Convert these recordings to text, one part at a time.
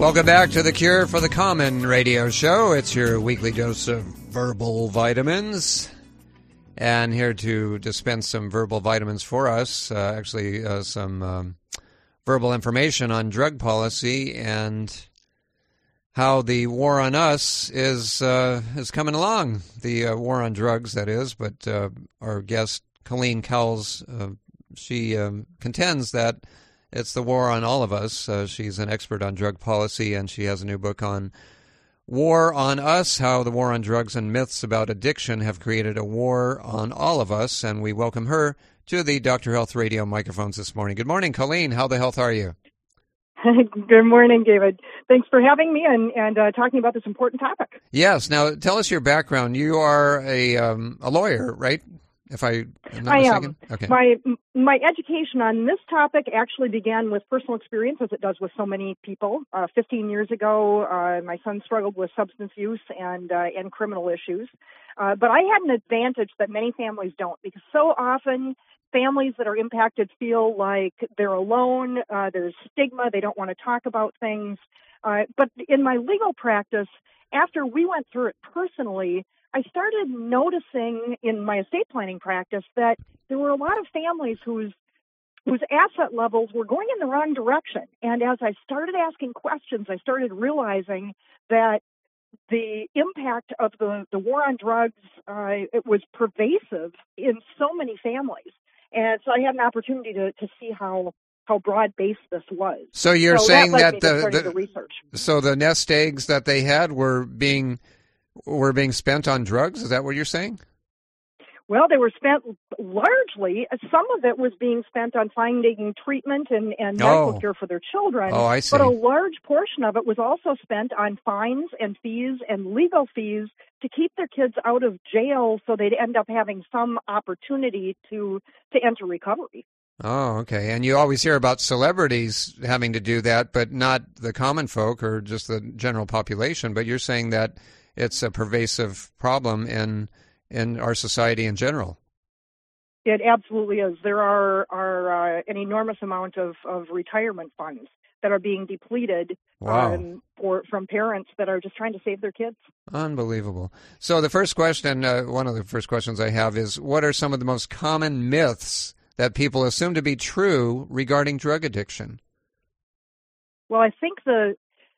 Welcome back to The Cure for the Common radio show. It's your weekly dose of verbal vitamins. And here to dispense some verbal vitamins for us, some verbal information on drug policy and how the war on us is coming along. The war on drugs, that is. But our guest, Colleen Cowles, she contends that it's the war on all of us. She's an expert on drug policy, and she has a new book on War on Us, how the war on drugs and myths about addiction have created a war on all of us. And we welcome her to the Dr. Health Radio microphones this morning. Good morning, Colleen. How the health are you? Good morning, David. Thanks for having me and talking about this important topic. Yes. Now, tell us your background. You are a lawyer, right? If I'm not mistaken? Am. Okay. My education on this topic actually began with personal experience, as it does with so many people. 15 years ago, my son struggled with substance use and criminal issues. But I had an advantage that many families don't, because so often families that are impacted feel like they're alone, there's stigma, they don't want to talk about things. But in my legal practice, after we went through it personally, I started noticing in my estate planning practice that there were a lot of families whose asset levels were going in the wrong direction. And as I started asking questions, I started realizing that the impact of the war on drugs, it was pervasive in so many families. And so I had an opportunity to see how broad-based this was. So you're saying that the research. So the nest eggs that they had were being spent on drugs? Is that what you're saying? Well, they were spent largely, some of it was being spent on finding treatment and medical care for their children. Oh, I see. But a large portion of it was also spent on fines and fees and legal fees to keep their kids out of jail so they'd end up having some opportunity to enter recovery. Oh, okay. And you always hear about celebrities having to do that, but not the common folk or just the general population. But you're saying that it's a pervasive problem in our society in general. It absolutely is. There are an enormous amount of retirement funds that are being depleted from parents that are just trying to save their kids. Unbelievable. So the first question, one of the first questions I have is, what are some of the most common myths that people assume to be true regarding drug addiction? Well, I think the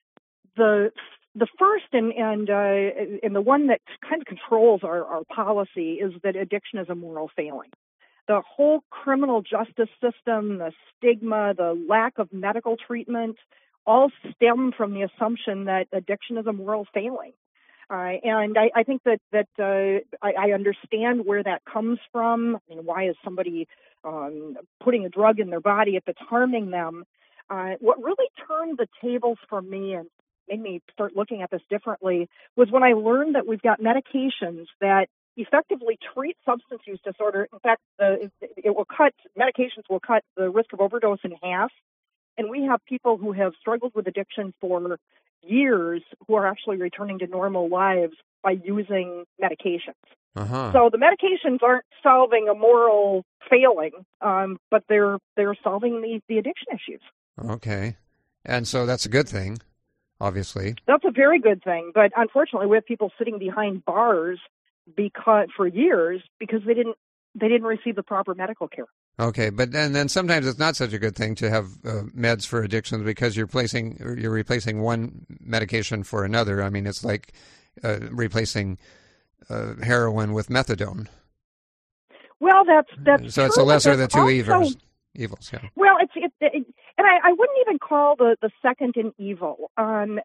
first and the one that kind of controls our policy is that addiction is a moral failing. The whole criminal justice system, the stigma, the lack of medical treatment, all stem from the assumption that addiction is a moral failing. And I think that I understand where that comes from. I mean, why is somebody putting a drug in their body if it's harming them? What really turned the tables for me and made me start looking at this differently was when I learned that we've got medications that effectively treat substance use disorder. In fact, medications will cut the risk of overdose in half. And we have people who have struggled with addiction for years who are actually returning to normal lives by using medications. Uh-huh. So the medications aren't solving a moral failing, but they're solving the addiction issues. Okay. And so that's a good thing, obviously. That's a very good thing. But unfortunately, we have people sitting behind bars for years because they didn't receive the proper medical care. Okay, but then sometimes it's not such a good thing to have meds for addictions because you're replacing one medication for another. I mean, it's like replacing heroin with methadone. Well, that's so true, it's a lesser of the two evils. Yeah. Well, and I wouldn't even call the second an evil. And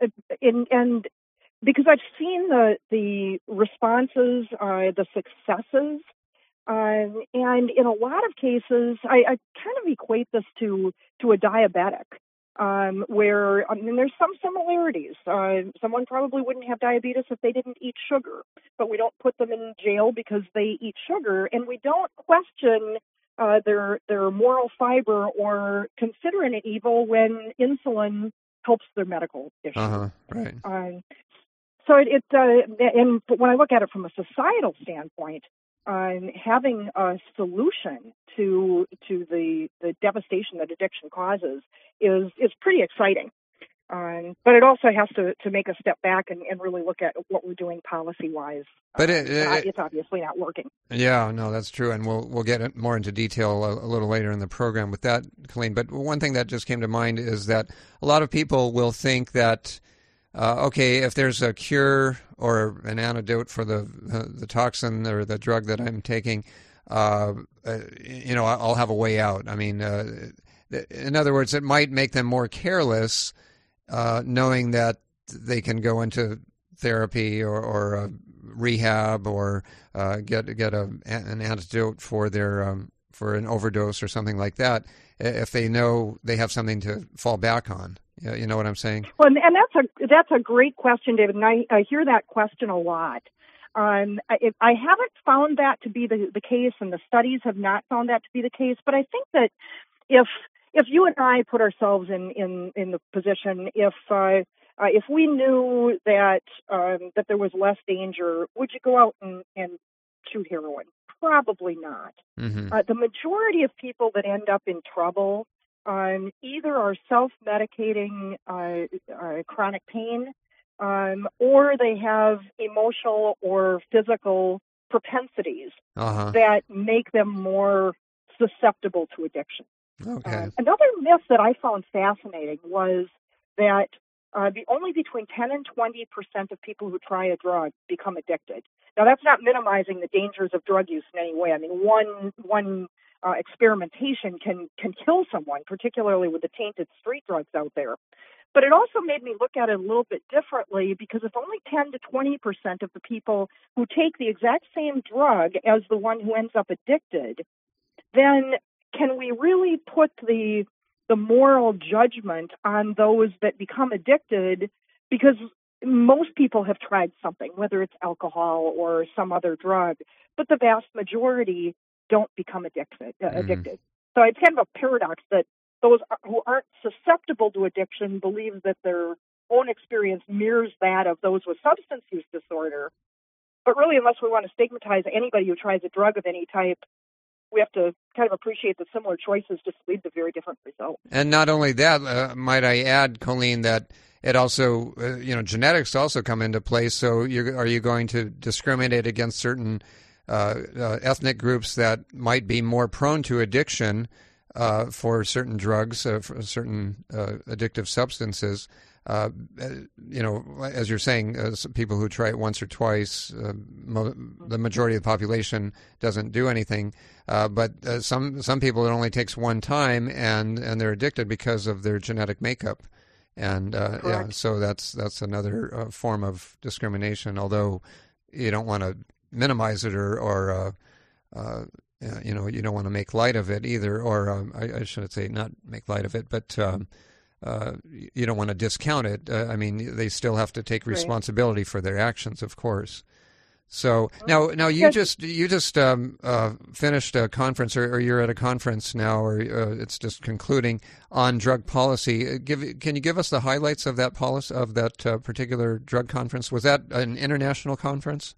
because I've seen the responses, the successes. And in a lot of cases, I kind of equate this to a diabetic, where there's some similarities. Someone probably wouldn't have diabetes if they didn't eat sugar, but we don't put them in jail because they eat sugar, and we don't question their moral fiber or consider it an evil when insulin helps their medical issues. Right. So but when I look at it from a societal standpoint, having a solution to the devastation that addiction causes is pretty exciting. But it also has to make a step back and really look at what we're doing policy-wise. But it's obviously not working. Yeah, no, that's true, and we'll get more into detail a little later in the program with that, Colleen. But one thing that just came to mind is that a lot of people will think that, okay, if there's a cure or an antidote for the toxin or the drug that I'm taking, I'll have a way out. I mean, in other words, it might make them more careless, knowing that they can go into therapy or rehab or get an antidote for their for an overdose or something like that, if they know they have something to fall back on. You know what I'm saying? Well, and that's a great question, David, and I hear that question a lot. I haven't found that to be the case, and the studies have not found that to be the case. But I think that if you and I put ourselves in the position, if we knew that there was less danger, would you go out and shoot heroin? Probably not. Mm-hmm. The majority of people that end up in trouble either are self-medicating chronic pain, or they have emotional or physical propensities that make them more susceptible to addiction. Okay. Another myth that I found fascinating was that only between 10 and 20% of people who try a drug become addicted. Now, that's not minimizing the dangers of drug use in any way. I mean, one experimentation can kill someone, particularly with the tainted street drugs out there. But it also made me look at it a little bit differently, because if only 10 to 20% of the people who take the exact same drug as the one who ends up addicted, then can we really put the moral judgment on those that become addicted? Because most people have tried something, whether it's alcohol or some other drug, but the vast majority don't become addicted. So it's kind of a paradox that those who aren't susceptible to addiction believe that their own experience mirrors that of those with substance use disorder. But really, unless we want to stigmatize anybody who tries a drug of any type, we have to kind of appreciate that similar choices just lead to very different results. And not only that, might I add, Colleen, that it also, genetics also come into play. So are you going to discriminate against certain ethnic groups that might be more prone to addiction for certain drugs, for certain addictive substances? As you're saying, people who try it once or twice, the majority of the population doesn't do anything. But some people, it only takes one time, and they're addicted because of their genetic makeup. And so that's another form of discrimination. Although you don't want to minimize it or you don't want to make light of it either. Or I shouldn't say not make light of it, but you don't want to discount it. I mean, they still have to take responsibility for their actions, of course. So now you just finished a conference, or you're at a conference now, or it's just concluding on drug policy. Can you give us the highlights of that policy, of that particular drug conference? Was that an international conference?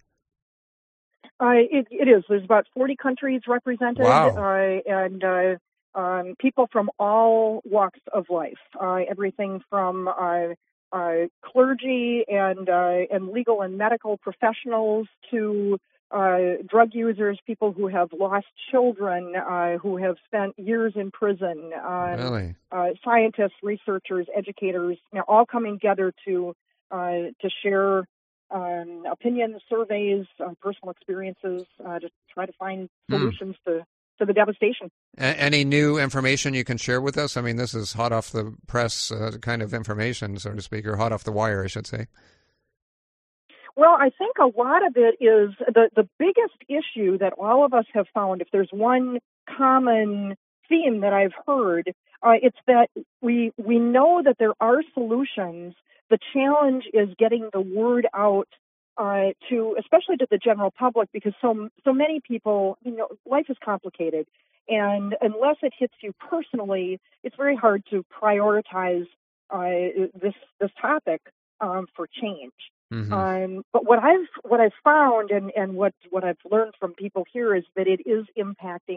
It is. There's about 40 countries represented. Wow. And people from all walks of life, everything from clergy and legal and medical professionals to drug users, people who have lost children, who have spent years in prison, Really? Scientists, researchers, educators, all coming together to share opinions, surveys, personal experiences, to try to find solutions to the devastation. Any new information you can share with us? I mean, this is hot off the press kind of information, so to speak, or hot off the wire, I should say. Well, I think a lot of it is the biggest issue that all of us have found. If there's one common theme that I've heard, it's that we know that there are solutions. The challenge is getting the word out especially to the general public, because so many people, life is complicated, and unless it hits you personally, it's very hard to prioritize this topic for change. Mm-hmm. But what I've found and what I've learned from people here is that it is impacting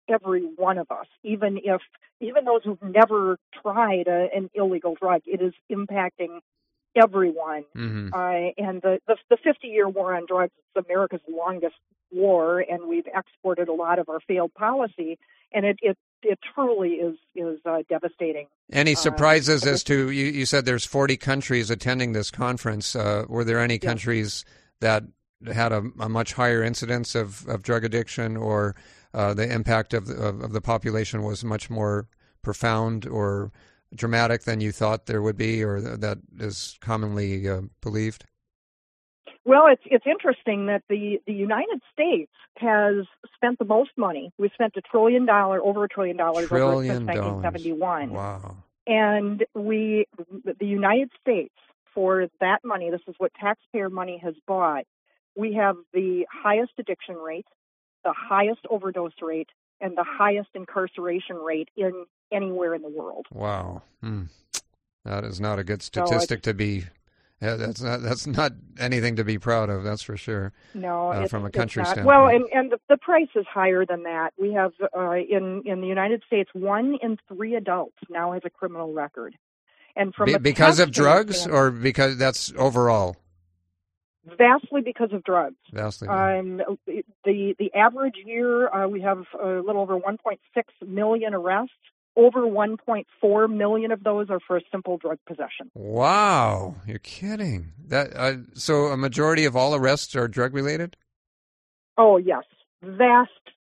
every one of us, even those who've never tried an illegal drug. It is impacting everyone. Mm-hmm. And the 50-year war on drugs is America's longest war, and we've exported a lot of our failed policy, and it truly is devastating. Any surprises as to, you said there's 40 countries attending this conference. Were there any countries that had a much higher incidence of drug addiction, or the impact of the population was much more profound or dramatic than you thought there would be, or that is commonly believed? Well, it's interesting that the United States has spent the most money. We've spent over $1 trillion since 1971. Wow. And the United States, for that money, this is what taxpayer money has bought, we have the highest addiction rate, the highest overdose rate, and the highest incarceration rate in anywhere in the world. Wow. That is not a good statistic to be. That's not anything to be proud of. That's for sure. No, from a country standpoint. Well, and the price is higher than that. We have in the United States, 1 in 3 adults now has a criminal record, and because of drugs, or because that's overall. Vastly because of drugs. Vastly. The average year, we have a little over 1.6 million arrests. Over 1.4 million of those are for a simple drug possession. Wow, you're kidding. That so a majority of all arrests are drug related? Oh yes, vast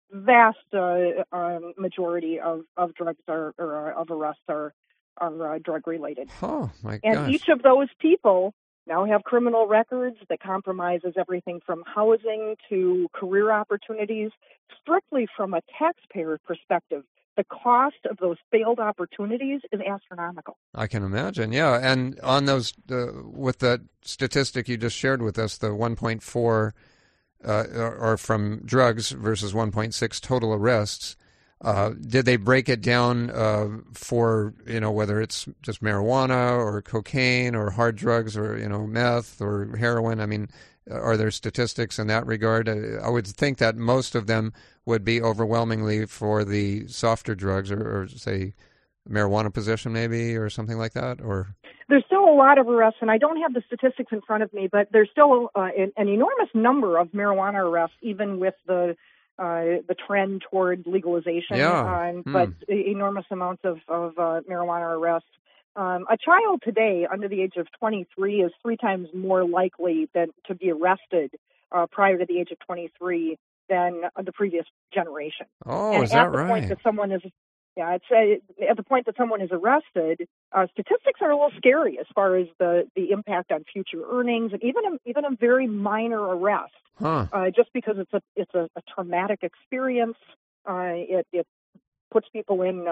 majority of drugs of arrests are drug related. Oh my gosh! And each of those people now have criminal records that compromises everything from housing to career opportunities. Strictly from a taxpayer perspective, the cost of those failed opportunities is astronomical. I can imagine, yeah. And on those, with that statistic you just shared with us, the 1.4 are from drugs versus 1.6 total arrests. Did they break it down for, whether it's just marijuana or cocaine or hard drugs or, meth or heroin? I mean, are there statistics in that regard? I would think that most of them would be overwhelmingly for the softer drugs, or say marijuana possession maybe, or something like that. Or there's still a lot of arrests, and I don't have the statistics in front of me, but there's still an enormous number of marijuana arrests, even with the trend toward legalization. But enormous amounts of marijuana arrests. A child today under the age of 23 is 3 times more likely to be arrested prior to the age of 23 than the previous generation. Oh, and is that at the right? Point that someone is, at the point that someone is arrested, statistics are a little scary as far as the impact on future earnings, and even a very minor arrest. Just because it's a traumatic experience, it puts people in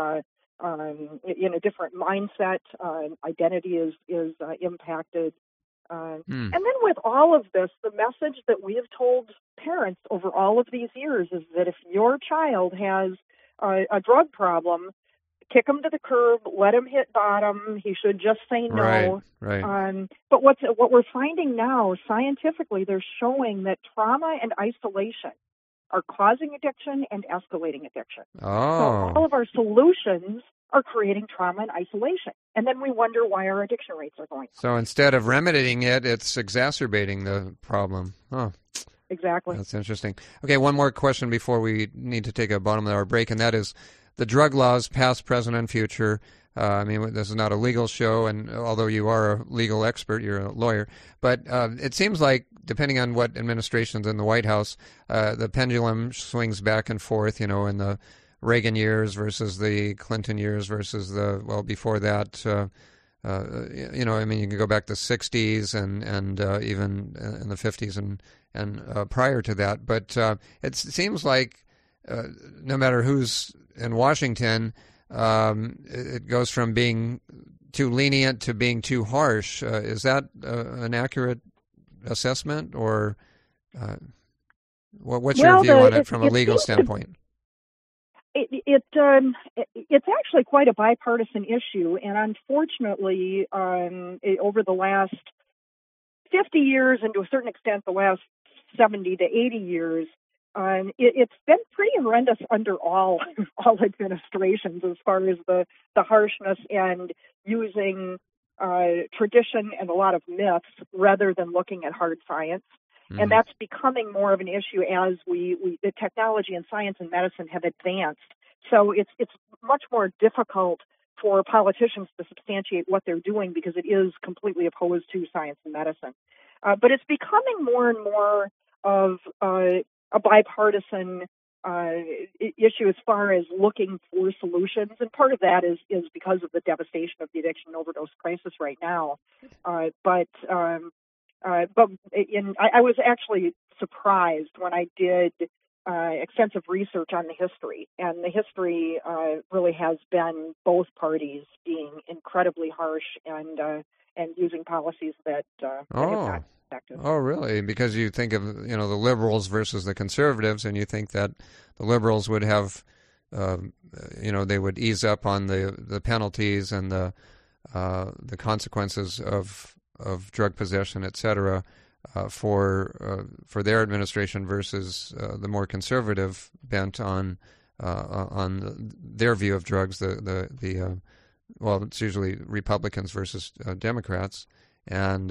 a different mindset. Identity is impacted. And then with all of this, the message that we have told parents over all of these years is that if your child has a drug problem, kick him to the curb, let him hit bottom. He should just say no. Right. But what we're finding now, scientifically, they're showing that trauma and isolation are causing addiction and escalating addiction. Oh. So all of our solutions are creating trauma and isolation. And then we wonder why our addiction rates are going up. So instead of remedying it, it's exacerbating the problem. Oh. Exactly. That's interesting. Okay, one more question before we need to take a bottom of the hour break, and that is the drug laws, past, present, and future. This is not a legal show, and although you are a legal expert, you're a lawyer, but it seems like, depending on what administration's in the White House, the pendulum swings back and forth, in the Reagan years versus the Clinton years versus before that, you can go back to the 60s and even in the 50s and prior to that. But it seems like no matter who's in Washington, it goes from being too lenient to being too harsh. Is that an accurate assessment, or what's your view on it from a legal standpoint? It's actually quite a bipartisan issue, and unfortunately, over the last 50 years, and to a certain extent the last 70 to 80 years, It's been pretty horrendous under all administrations as far as the harshness and using tradition and a lot of myths rather than looking at hard science. And that's becoming more of an issue as the technology and science and medicine have advanced. So it's much more difficult for politicians to substantiate what they're doing because it is completely opposed to science and medicine. But it's becoming more and more of a bipartisan issue as far as looking for solutions, and part of that is because of the devastation of the addiction and overdose crisis right now. But I was actually surprised when I did extensive research on the history, and the history really has been both parties being incredibly harsh and using policies that have not been effective. Oh, really? Because you think of the liberals versus the conservatives, and you think that the liberals would have they would ease up on the penalties and the consequences of drug possession, et cetera, for their administration versus the more conservative bent on their view of drugs. It's usually Republicans versus Democrats, and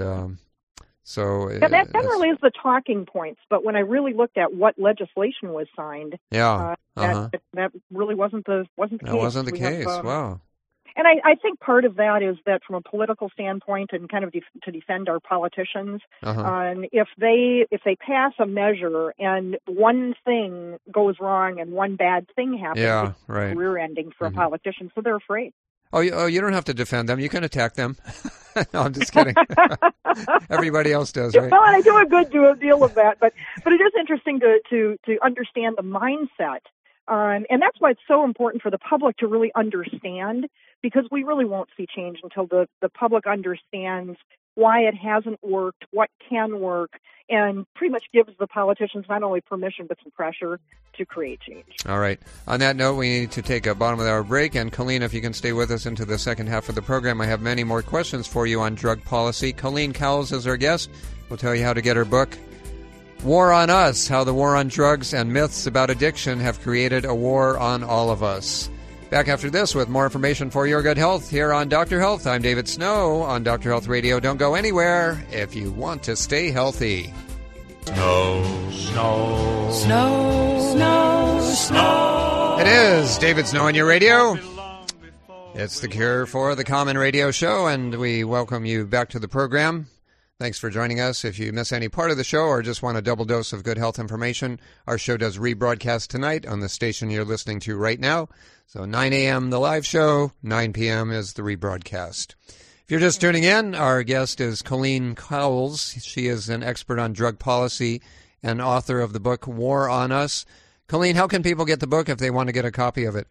so that generally is the talking points. But when I really looked at what legislation was signed, that really wasn't the case. That wasn't the case. Wow. And I think part of that is that from a political standpoint and kind of to defend our politicians, if they pass a measure and one thing goes wrong and one bad thing happens, it's career-ending for a politician, so they're afraid. Oh, you don't have to defend them. You can attack them. No, I'm just kidding. Everybody else does, right? Well, and I do a good deal of that, but it is interesting to understand the mindset. And that's why it's so important for the public to really understand, because we really won't see change until the public understands why it hasn't worked, what can work, and pretty much gives the politicians not only permission but some pressure to create change. All right. On that note, we need to take a bottom of the hour break. And Colleen, if you can stay with us into the second half of the program, I have many more questions for you on drug policy. Colleen Cowles is our guest. We'll tell you how to get her book, War on Us, How the War on Drugs and Myths About Addiction Have Created a War on All of Us. Back after this with more information for your good health here on Dr. Health. I'm David Snow on Dr. Health Radio. Don't go anywhere if you want to stay healthy. Snow, snow, snow, snow, snow. It is David Snow on your radio. It's the Cure for the Common Radio Show, and we welcome you back to the program. Thanks for joining us. If you miss any part of the show or just want a double dose of good health information, our show does rebroadcast tonight on the station you're listening to right now. So 9 a.m. the live show, 9 p.m. is the rebroadcast. If you're just tuning in, our guest is Colleen Cowles. She is an expert on drug policy and author of the book War on Us. Colleen, how can people get the book if they want to get a copy of it?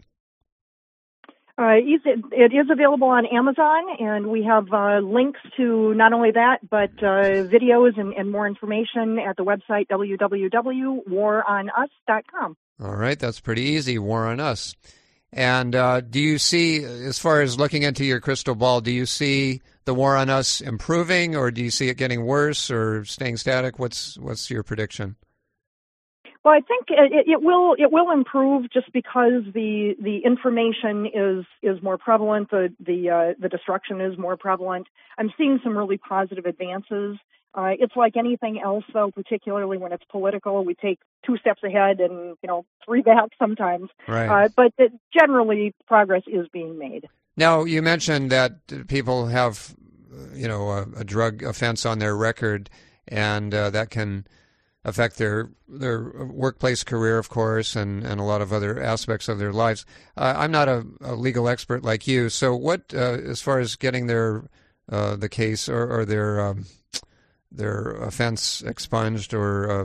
It is available on Amazon, and we have links to not only that, but videos and more information at the website www.waronus.com. All right, that's pretty easy, War on Us. And do you see, as far as looking into your crystal ball, do you see the War on Us improving, or do you see it getting worse or staying static? What's your prediction? Well, I think it will improve just because the information is more prevalent, the destruction is more prevalent. I'm seeing some really positive advances. It's like anything else, though, particularly when it's political. We take 2 steps ahead and 3 back sometimes. Right. But generally, progress is being made. Now, you mentioned that people have a drug offense on their record, and that can affect their workplace career, of course, and a lot of other aspects of their lives. I'm not a legal expert like you, so what, as far as getting the case or their offense expunged, or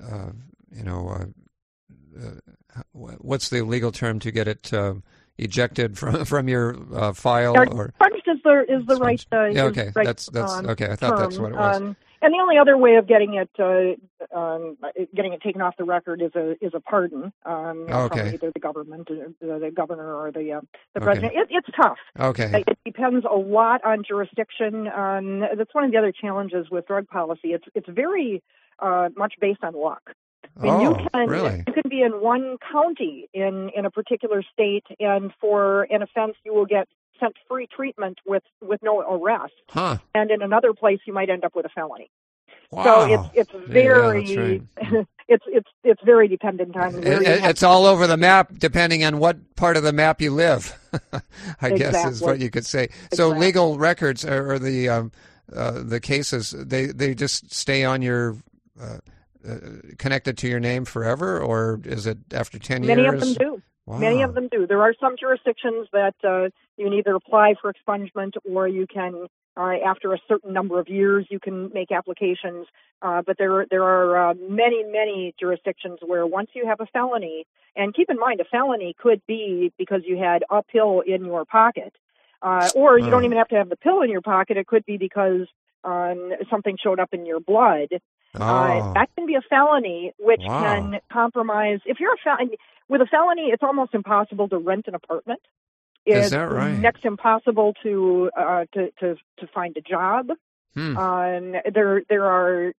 what's the legal term to get it ejected from your file? Or expunged is the right. Okay, right, that's okay. I thought that's what it was. And the only other way of getting it taken off the record is a pardon from either the government, the governor, or the president. Okay. It's tough. Okay. It depends a lot on jurisdiction. That's one of the other challenges with drug policy. It's very much based on luck. I mean, really? You can be in one county in a particular state, and for an offense, you will get sent free treatment with no arrest. Huh. And in another place, you might end up with a felony. Wow. So it's very yeah, that's right. it's very dependent on where it's all over the map, depending on what part of the map you live. I guess is what you could say. So legal records or the cases, they just stay on your connected to your name forever, or is it after 10 years? Many of them do. Wow. Many of them do. There are some jurisdictions that you can either apply for expungement, or you can, after a certain number of years, you can make applications. But there are many jurisdictions where once you have a felony, and keep in mind, a felony could be because you had a pill in your pocket, or you don't even have to have the pill in your pocket. It could be because something showed up in your blood. That can be a felony, which can compromise. If you're with a felony, it's almost impossible to rent an apartment. Is that right? It's next impossible to find a job. There are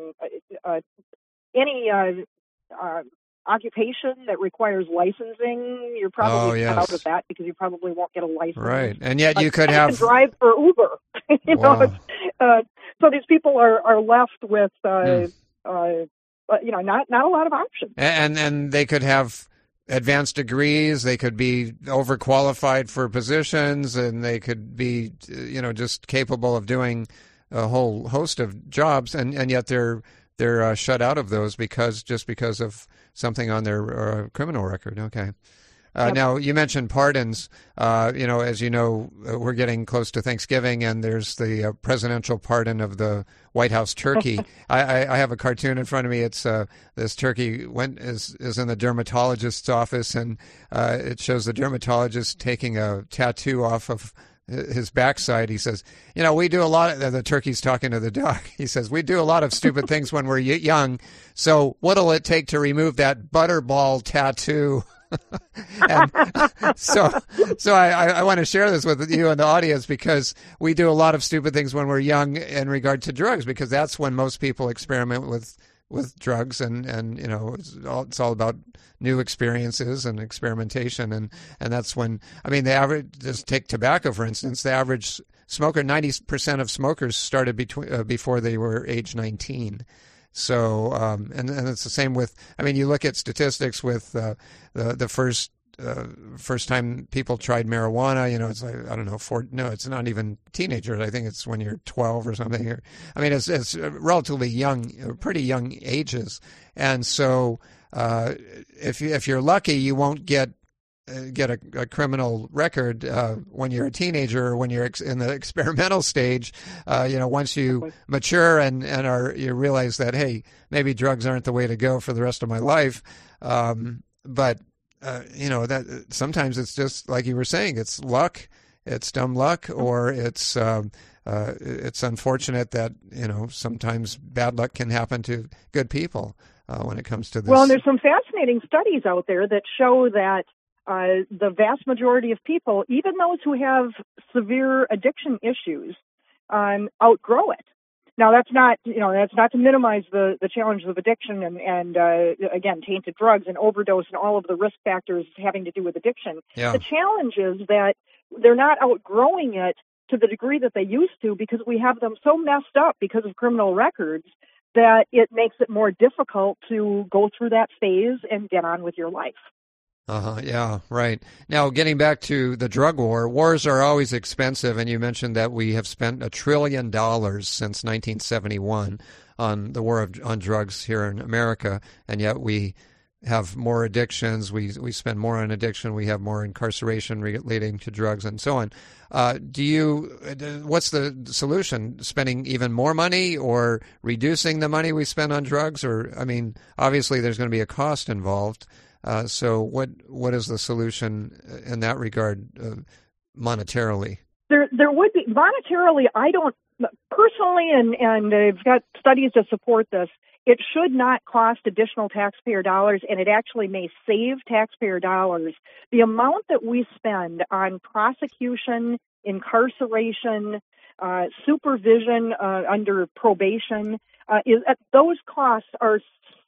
any occupation that requires licensing. You're probably out of that because you probably won't get a license. Right, and yet you could have drive for Uber. So these people are left with not a lot of options. And they could have advanced degrees, they could be overqualified for positions, and they could be just capable of doing a whole host of jobs, and yet they're shut out of those because of something on their criminal record. Okay. Yep. Now, you mentioned pardons. As you know, we're getting close to Thanksgiving, and there's the presidential pardon of the White House turkey. I have a cartoon in front of me. It's this turkey is in the dermatologist's office, and it shows the dermatologist taking a tattoo off of his backside. He says, we do a lot of, the turkey's talking to the duck. He says, we do a lot of stupid things when we're young. So what'll it take to remove that butterball tattoo? And so I want to share this with you and the audience, because we do a lot of stupid things when we're young in regard to drugs, because that's when most people experiment with drugs, and it's all about new experiences and experimentation, and that's when, the average, just take tobacco for instance, the average smoker, 90% of smokers started before they were age 19. So, and it's the same with, you look at statistics with the first time people tried marijuana, it's like, I don't know, it's not even teenagers. I think it's when you're 12 or something. It's relatively young, pretty young ages. And so, if you're lucky, you won't get a criminal record when you're a teenager, or when you're in the experimental stage. Once you mature and you realize that, hey, maybe drugs aren't the way to go for the rest of my life. But that sometimes it's just like you were saying, it's luck, it's dumb luck, or it's unfortunate that sometimes bad luck can happen to good people when it comes to this. Well, and there's some fascinating studies out there that show that the vast majority of people, even those who have severe addiction issues, outgrow it. Now, that's not to minimize the challenges of addiction and again, tainted drugs and overdose and all of the risk factors having to do with addiction. Yeah. The challenge is that they're not outgrowing it to the degree that they used to, because we have them so messed up because of criminal records that it makes it more difficult to go through that phase and get on with your life. Yeah, right. Now, getting back to the drug war, wars are always expensive, and you mentioned that we have spent $1 trillion since 1971 on the war on drugs here in America, and yet we have more addictions. We spend more on addiction. We have more incarceration relating to drugs, and so on. What's the solution? Spending even more money, or reducing the money we spend on drugs? Or, obviously there's going to be a cost involved. So what is the solution in that regard, monetarily? There would be monetarily. I don't personally, and I've got studies to support this. It should not cost additional taxpayer dollars, and it actually may save taxpayer dollars. The amount that we spend on prosecution, incarceration, supervision under probation, those costs are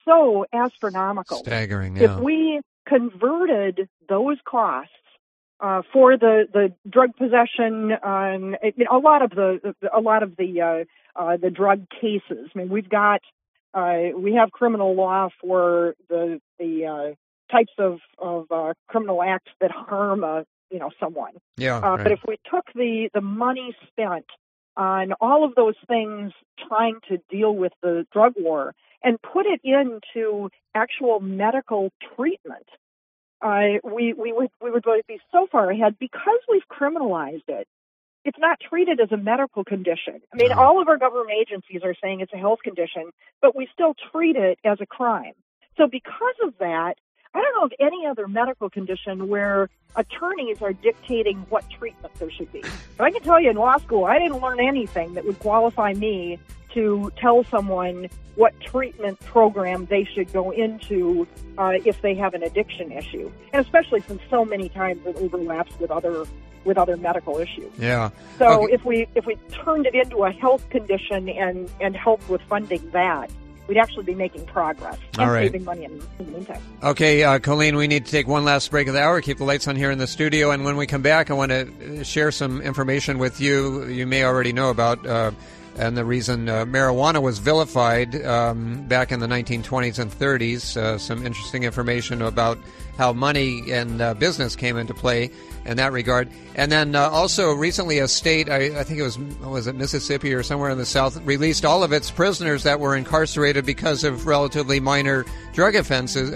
so astronomical. Staggering, yeah. If we converted those costs for the drug possession, a lot of the drug cases. I mean, we have criminal law for the types of criminal acts that harm someone. Yeah. Right. But if we took the money spent on all of those things trying to deal with the drug war and put it into actual medical treatment, we would be so far ahead because we've criminalized it. It's not treated as a medical condition. I mean, all of our government agencies are saying it's a health condition, but we still treat it as a crime. So because of that, I don't know of any other medical condition where attorneys are dictating what treatment there should be. But I can tell you in law school, I didn't learn anything that would qualify me to tell someone what treatment program they should go into if they have an addiction issue. And especially since so many times it overlaps with other medical issues. Yeah. So okay. if we turned it into a health condition and helped with funding that, we'd actually be making progress and saving money in the meantime. Okay, Colleen, we need to take one last break of the hour, keep the lights on here in the studio, and when we come back, I want to share some information with you may already know about, and the reason marijuana was vilified back in the 1920s and 30s, some interesting information about how money and business came into play in that regard. And then also recently a state, I think was it Mississippi or somewhere in the South, released all of its prisoners that were incarcerated because of relatively minor drug offenses,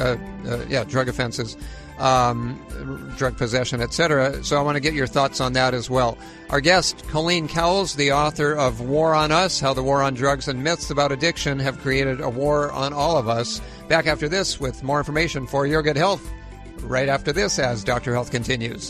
drug possession, etc. So I want to get your thoughts on that as well. Our guest, Colleen Cowles, the author of War on Us, How the War on Drugs and Myths About Addiction Have Created a War on All of Us. Back after this with more information for your good health. Right after this as Dr. Health continues.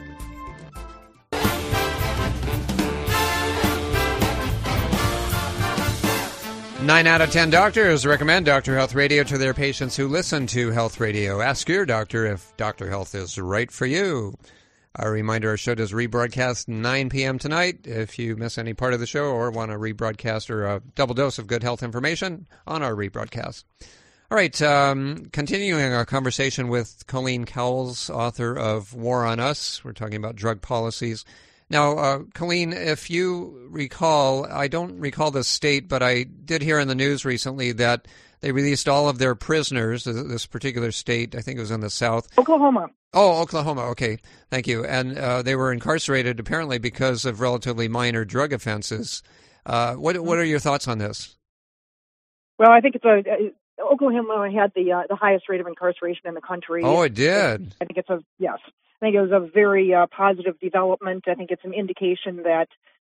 9 out of 10 doctors recommend Dr. Health Radio to their patients who listen to Health Radio. Ask your doctor if Dr. Health is right for you. A reminder, our show does rebroadcast 9 p.m. tonight. If you miss any part of the show or want a rebroadcast or a double dose of good health information on our rebroadcast. All right, continuing our conversation with Colleen Cowles, author of War on Us. We're talking about drug policies. Now, Colleen, if you recall, I don't recall the state, but I did hear in the news recently that they released all of their prisoners, this particular state, I think it was in the South. Oklahoma. Oh, Oklahoma, okay, thank you. And they were incarcerated apparently because of relatively minor drug offenses. What are your thoughts on this? Well, I think Oklahoma had the highest rate of incarceration in the country. Oh, it did. I think it's yes. I think it was a very positive development. I think it's an indication that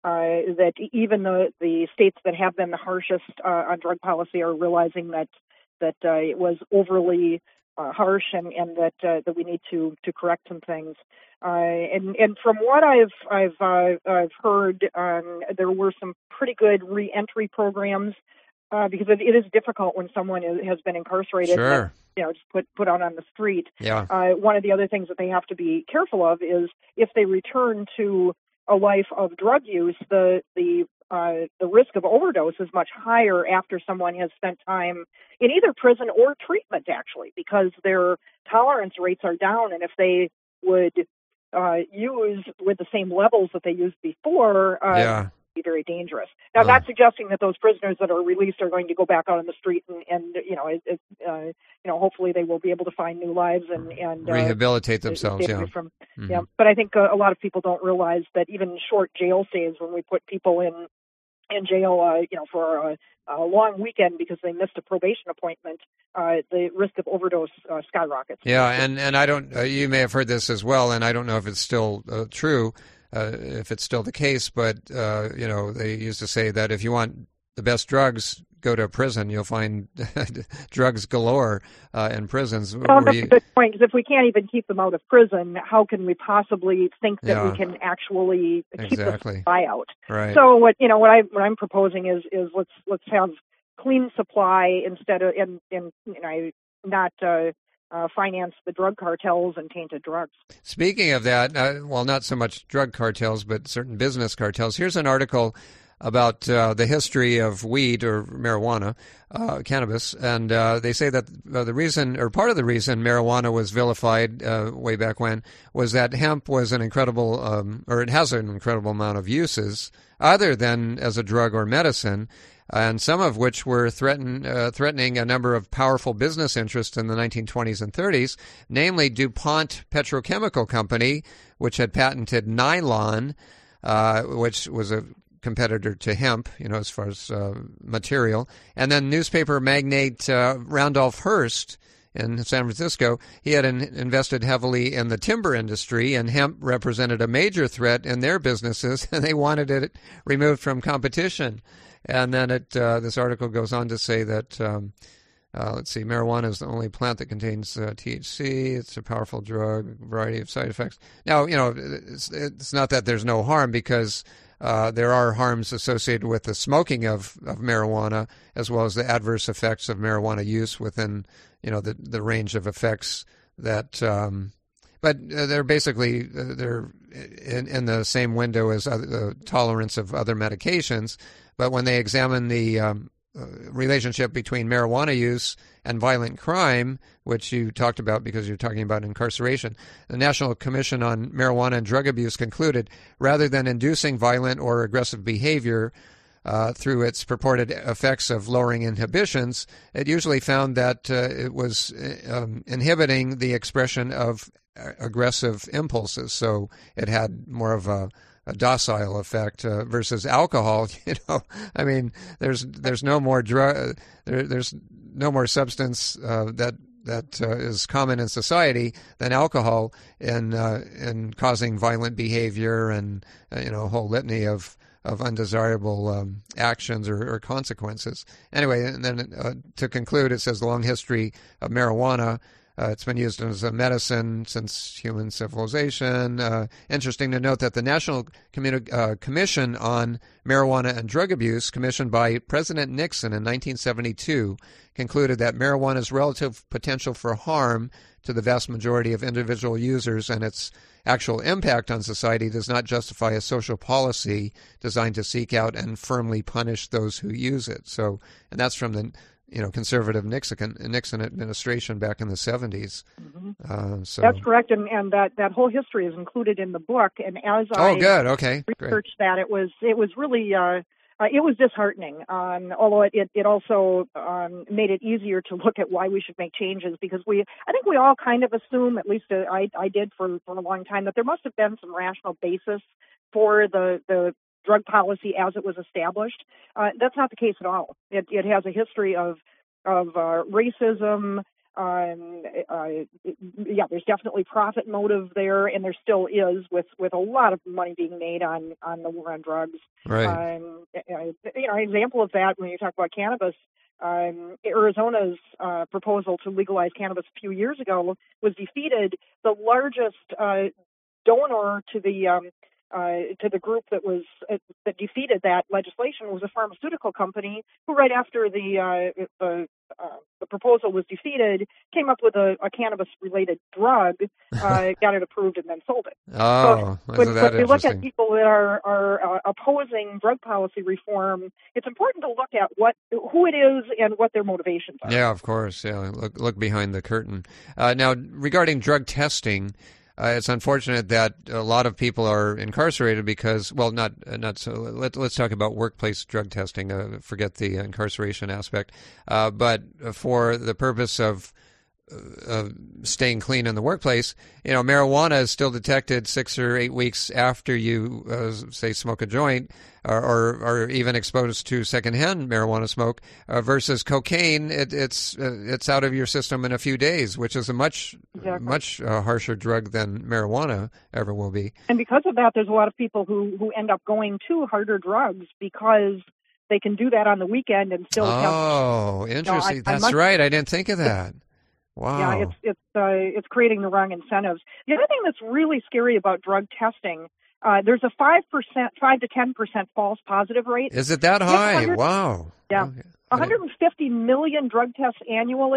even the states that have been the harshest on drug policy are realizing that it was overly harsh and that we need to correct some things. And from what I've heard, there were some pretty good reentry programs because it is difficult when someone has been incarcerated. Sure. Just put out on the street. Yeah. One of the other things that they have to be careful of is if they return to a life of drug use, the risk of overdose is much higher after someone has spent time in either prison or treatment, actually, because their tolerance rates are down. And if they would use with the same levels that they used before, be very dangerous. Now, I'm not suggesting that those prisoners that are released are going to go back out on the street and hopefully they will be able to find new lives and rehabilitate themselves. Yeah. But I think a lot of people don't realize that even short jail stays, when we put people in jail, for a long weekend because they missed a probation appointment, the risk of overdose skyrockets. Yeah, and I don't. You may have heard this as well, and I don't know if it's still true. If it's still the case, but, they used to say that if you want the best drugs, go to a prison. You'll find drugs galore in prisons. Well, that's a good point, because if we can't even keep them out of prison, how can we possibly think that we can actually keep the supply out? Right. So what I'm proposing is let's have clean supply instead of not finance the drug cartels and tainted drugs. Speaking of that, not so much drug cartels, but certain business cartels. Here's an article about the history of weed or marijuana, cannabis, and they say that the reason, or part of the reason, marijuana was vilified way back when was that hemp was an incredible, or it has an incredible amount of uses, other than as a drug or medicine, and some of which were threatening a number of powerful business interests in the 1920s and 30s, namely DuPont Petrochemical Company, which had patented nylon, which was a competitor to hemp, as far as material. And then newspaper magnate Randolph Hearst in San Francisco, he had invested heavily in the timber industry, and hemp represented a major threat in their businesses, and they wanted it removed from competition. And then this article goes on to say that, marijuana is the only plant that contains THC. It's a powerful drug, variety of side effects. Now, it's not that there's no harm, because there are harms associated with the smoking of marijuana, as well as the adverse effects of marijuana use within, the range of effects that. But they're basically they're in the same window as tolerance of other medications. But when they examine the relationship between marijuana use and violent crime, which you talked about because you're talking about incarceration, the National Commission on Marijuana and Drug Abuse concluded, rather than inducing violent or aggressive behavior through its purported effects of lowering inhibitions, it usually found that it was inhibiting the expression of aggressive impulses. So it had more of a docile effect versus alcohol. There's no more drug, there's no more substance that is common in society than alcohol in causing violent behavior and a whole litany of undesirable actions or consequences. Anyway, and then to conclude, it says the long history of marijuana. It's been used as a medicine since human civilization. Interesting to note that the National Commission on Marijuana and Drug Abuse, commissioned by President Nixon in 1972, concluded that marijuana's relative potential for harm to the vast majority of individual users and its actual impact on society does not justify a social policy designed to seek out and firmly punish those who use it. So, and that's from the conservative Nixon administration back in the 70s. Mm-hmm. That's correct, and that whole history is included in the book. And as I researched that, it was really it was disheartening. Although it also made it easier to look at why we should make changes, because I think we all kind of assume, at least I did for a long time, that there must have been some rational basis for the drug policy as it was established. That's not the case at all. It has a history of racism. There's definitely profit motive there, and there still is with a lot of money being made on the war on drugs. Right. An example of that, when you talk about cannabis, Arizona's proposal to legalize cannabis a few years ago was defeated. The largest donor to the group that defeated that legislation was a pharmaceutical company who, right after the proposal was defeated, came up with a cannabis-related drug, got it approved, and then sold it. Oh, so when we look at people that are opposing drug policy reform, it's important to look at who it is and what their motivations are. Yeah, of course. Yeah, look behind the curtain. Now, regarding drug testing. It's unfortunate that a lot of people are incarcerated because, well, not so. Let's talk about workplace drug testing. Forget the incarceration aspect, but for the purpose of staying clean in the workplace, marijuana is still detected 6 or 8 weeks after you, say, smoke a joint, or even exposed to secondhand marijuana smoke, versus cocaine. It's out of your system in a few days, which is a much harsher drug than marijuana ever will be. And because of that, there's a lot of people who end up going to harder drugs because they can do that on the weekend and still. Interesting. That's right. I didn't think of that. Wow. Yeah, it's creating the wrong incentives. The other thing that's really scary about drug testing, there's a 5 to 10% false positive rate. Is it that high? Wow. Yeah. 150 million drug tests annually.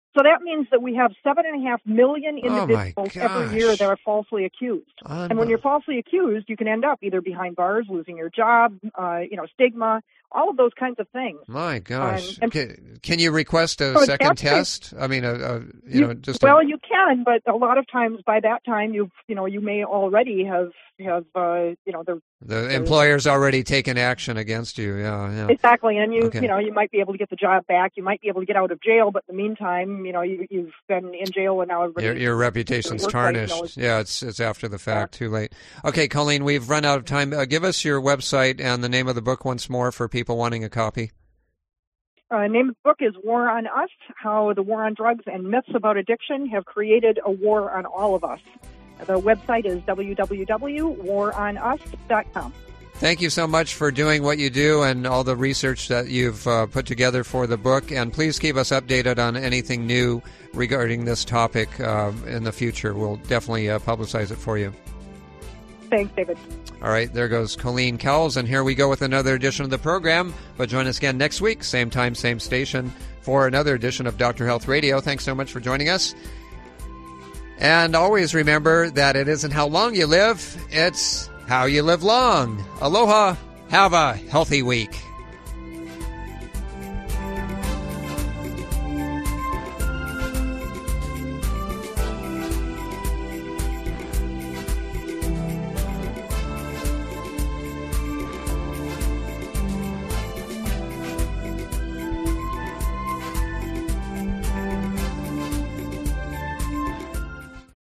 So that means that we have 7.5 million individuals every year that are falsely accused. And when you're falsely accused, you can end up either behind bars, losing your job, stigma, all of those kinds of things. My gosh. Can you request a second test? I mean, you can, but a lot of times by that time, you may already have the employer's already taken action against you. Yeah. Exactly. And you might be able to get the job back. You might be able to get out of jail, but in the meantime, you've been in jail and now your reputation's tarnished. Yeah, it's after the fact, too late. Okay, Colleen, we've run out of time. Give us your website and the name of the book once more for people wanting a copy. Name of the book is War on Us, How the War on Drugs and Myths About Addiction Have Created a War on All of Us. The website is www.waronus.com. Thank you so much for doing what you do and all the research that you've put together for the book. And please keep us updated on anything new regarding this topic in the future. We'll definitely publicize it for you. Thanks, David. All right, there goes Colleen Cowles, and here we go with another edition of the program. But join us again next week, same time, same station, for another edition of Dr. Health Radio. Thanks so much for joining us. And always remember that it isn't how long you live, it's how you live long. Aloha. Have a healthy week.